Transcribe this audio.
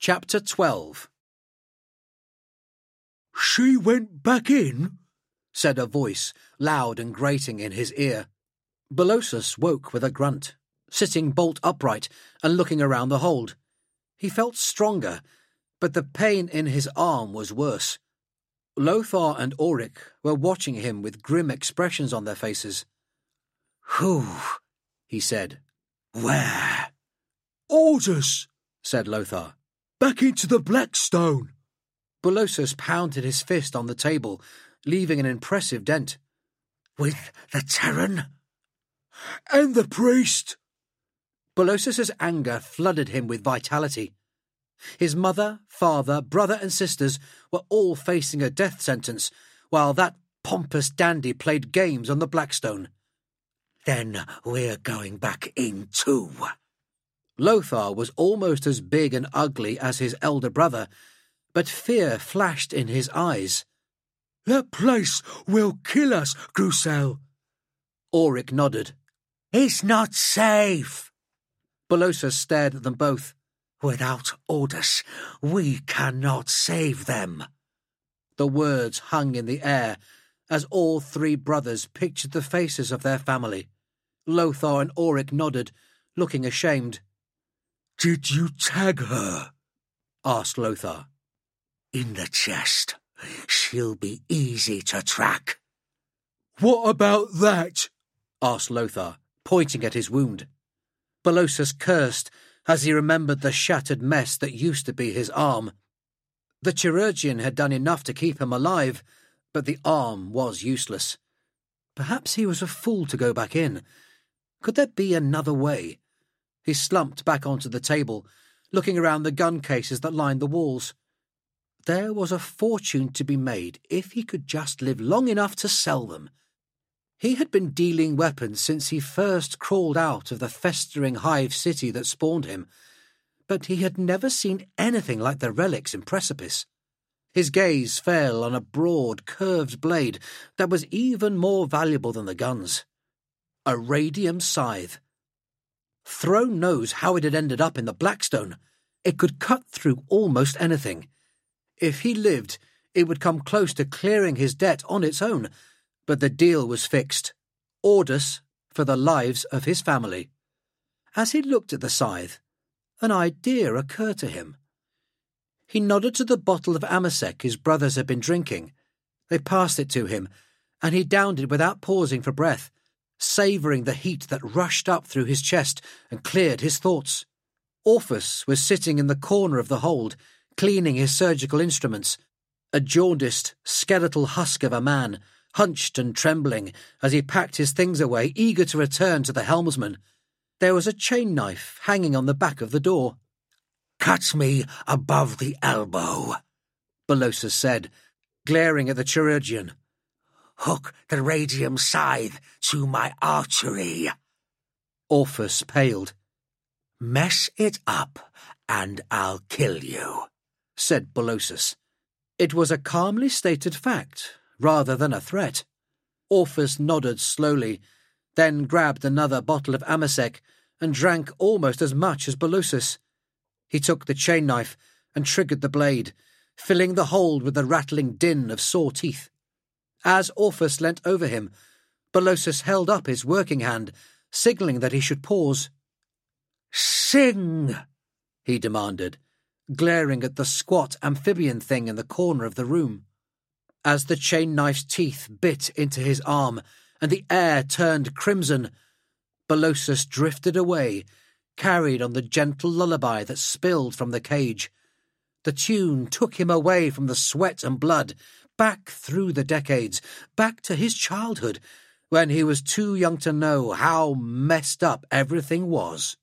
Chapter 12. "She went back in?" said a voice, loud and grating in his ear. Belossus woke with a grunt, sitting bolt upright and looking around the hold. He felt stronger, but the pain in his arm was worse. Lothar and Auric were watching him with grim expressions on their faces. "Whew," he said. "Where?" "Orders," said Lothar. "Back into the Blackstone." Belossus pounded his fist on the table, leaving an impressive dent. "With the Terran?" "And the priest." Belossus's anger flooded him with vitality. His mother, father, brother and sisters were all facing a death sentence, while that pompous dandy played games on the Blackstone. "Then we're going back in too." Lothar was almost as big and ugly as his elder brother, but fear flashed in his eyes. "That place will kill us, Grusel." Auric nodded. "It's not safe." Belossus stared at them both. "Without orders, we cannot save them." The words hung in the air as all three brothers pictured the faces of their family. Lothar and Auric nodded, looking ashamed. "Did you tag her?" asked Lothar. "In the chest. She'll be easy to track." "What about that?" asked Lothar, pointing at his wound. Belossus cursed as he remembered the shattered mess that used to be his arm. The chirurgeon had done enough to keep him alive, but the arm was useless. Perhaps he was a fool to go back in. Could there be another way? He slumped back onto the table, looking around the gun cases that lined the walls. There was a fortune to be made if he could just live long enough to sell them. He had been dealing weapons since he first crawled out of the festering hive city that spawned him, but he had never seen anything like the relics in Precipice. His gaze fell on a broad, curved blade that was even more valuable than the guns. A radium scythe. Throne knows how it had ended up in the Blackstone. It could cut through almost anything. If he lived, it would come close to clearing his debt on its own, but the deal was fixed. Orders for the lives of his family. As he looked at the scythe, an idea occurred to him. He nodded to the bottle of Amasec his brothers had been drinking. They passed it to him, and he downed it without pausing for breath, savouring the heat that rushed up through his chest and cleared his thoughts. Orphus was sitting in the corner of the hold, cleaning his surgical instruments, a jaundiced, skeletal husk of a man, hunched and trembling as he packed his things away, eager to return to the helmsman. There was a chain knife hanging on the back of the door. "Cut me above the elbow," Belossus said, glaring at the chirurgeon. "Hook the radium scythe to my artery." Orphus paled. "Mess it up, and I'll kill you," said Belossus. It was a calmly stated fact, rather than a threat. Orphus nodded slowly, then grabbed another bottle of Amasec and drank almost as much as Belossus. He took the chain knife and triggered the blade, filling the hold with the rattling din of saw teeth. As Orphus leant over him, Belossus held up his working hand, signalling that he should pause. "Sing!" he demanded, glaring at the squat amphibian thing in the corner of the room. As the chain knife's teeth bit into his arm and the air turned crimson, Belossus drifted away, carried on the gentle lullaby that spilled from the cage. The tune took him away from the sweat and blood, back through the decades, back to his childhood, when he was too young to know how messed up everything was.